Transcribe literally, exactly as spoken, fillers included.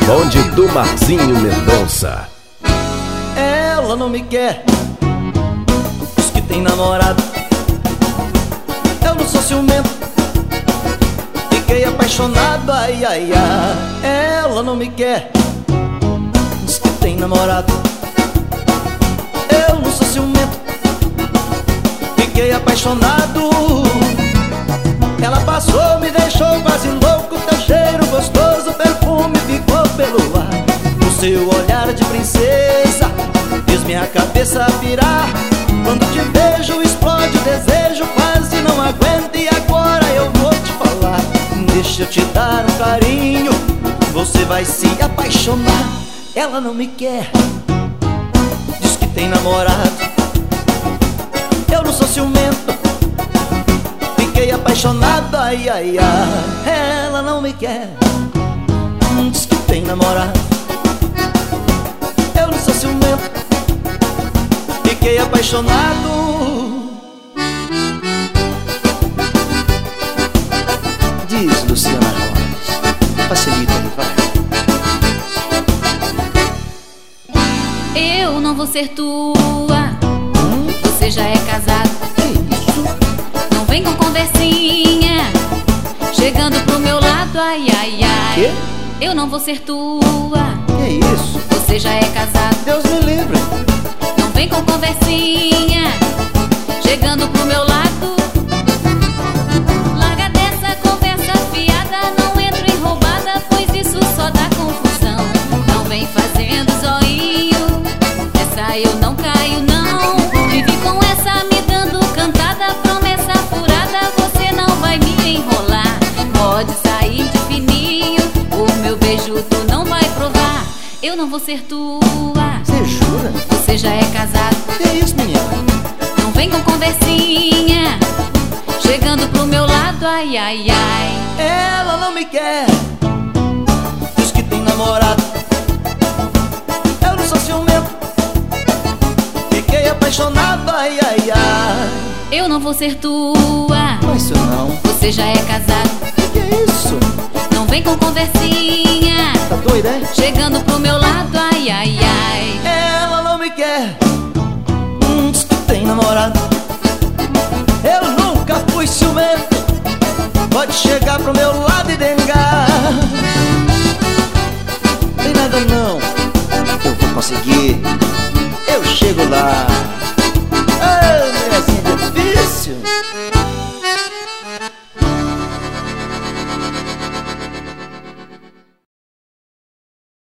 bonde do Marzinho Mendonça. Ela não me quer, diz que tem namorado. Eu não sou ciumento, fiquei apaixonado, ai, ai, ai. Ela não me quer, diz que tem namorado. Eu não sou ciumento, fiquei apaixonado. Ela passou, me deixou quase louco. Teu cheiro gostoso, perfume ficou pelo ar. O seu olhar de princesa fez minha cabeça virar. Quando te vejo explode o desejo, quase não aguento. E agora eu vou te falar, deixa eu te dar um carinho, você vai se apaixonar. Ela não me quer, diz que tem namorado. Eu não sou ciumento, fiquei apaixonado, ai, ai, ai. Ela não me quer, diz que tem namorado. Eu não sou ciumento, fiquei apaixonado. Diz, Luciana Rones, facilita aí, vai. Eu não vou ser tua, hum? Você já é casado. Que isso? Não vem com conversinha, chegando pro meu lado, ai, ai, ai. Quê? Eu não vou ser tua, Que isso? você já é casado. Deus me livre. Não vem com conversinha, chegando pro meu lado. Larga dessa conversa fiada, não entro em roubada, pois isso só dá confusão. Não vem fazendo zoinho, essa eu não caio não. Vivi com essa me dando cantada, promessa furada, você não vai me enrolar. Pode sair de fininho, o meu beijo tu não vai provar. Eu não vou ser tua, Você jura? você já é casado. Que isso, menina? Não vem com conversinha, chegando pro meu lado, ai, ai, ai. Ela não me quer, diz que tem namorado. Eu não sou ciumento, fiquei apaixonado, ai, ai, ai. Eu não vou ser tua, Não é isso não. você já é casado. Que é isso? Não vem com conversinha, Tá doida, é? chegando pro meu lado, ai, ai, ai. Ela não me quer, hum, diz que tem namorado. Eu nunca fui ciumento, pode chegar pro meu lado e dengar. Tem nada não. Eu vou conseguir. Eu chego lá.